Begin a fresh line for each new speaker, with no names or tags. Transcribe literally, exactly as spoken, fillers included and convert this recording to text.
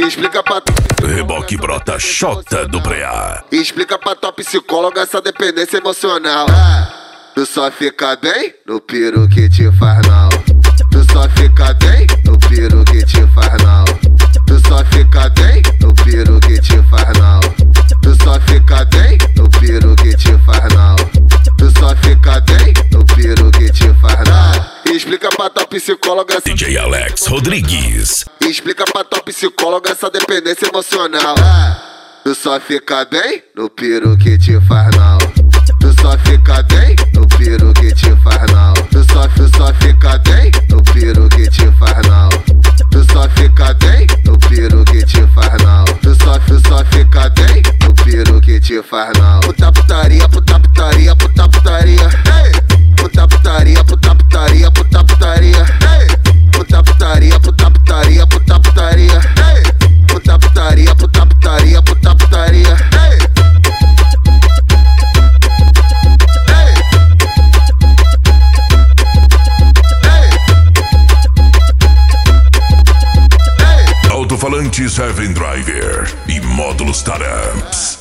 Explica pra tu.
Reboque brota Xota do Preá.
Explica pra tua psicóloga essa dependência emocional. Ah, tu só fica bem no piro que te faz mal. Tu só fica bem no piro que te faz mal. Tu só fica bem no piro que te faz mal. Tu só fica bem no piro que te faz mal. Tu só fica bem no piro que te faz mal. Explica pra tua psicóloga essa...
D J Alex Rodrigues.
Explica pra tua psicóloga essa dependência emocional. Ah, tu só fica bem no piro que te faz mal. Tu só fica bem no piro que te faz mal. Tu só, tu só fica bem no piro que te faz mal. Tu só fica bem no piro que te faz mal. Tu só, tu só fica bem no piro que te faz mal. Puta putaria, puta putaria, puta putaria. Ei! Puta putaria, puta putaria, puta putaria. Ei! Puta putaria, puta putaria, puta putaria. Ei! Puta putaria, puta putaria, puta putaria. Ei!
Alto-falante Seven Driver e módulos Taramps.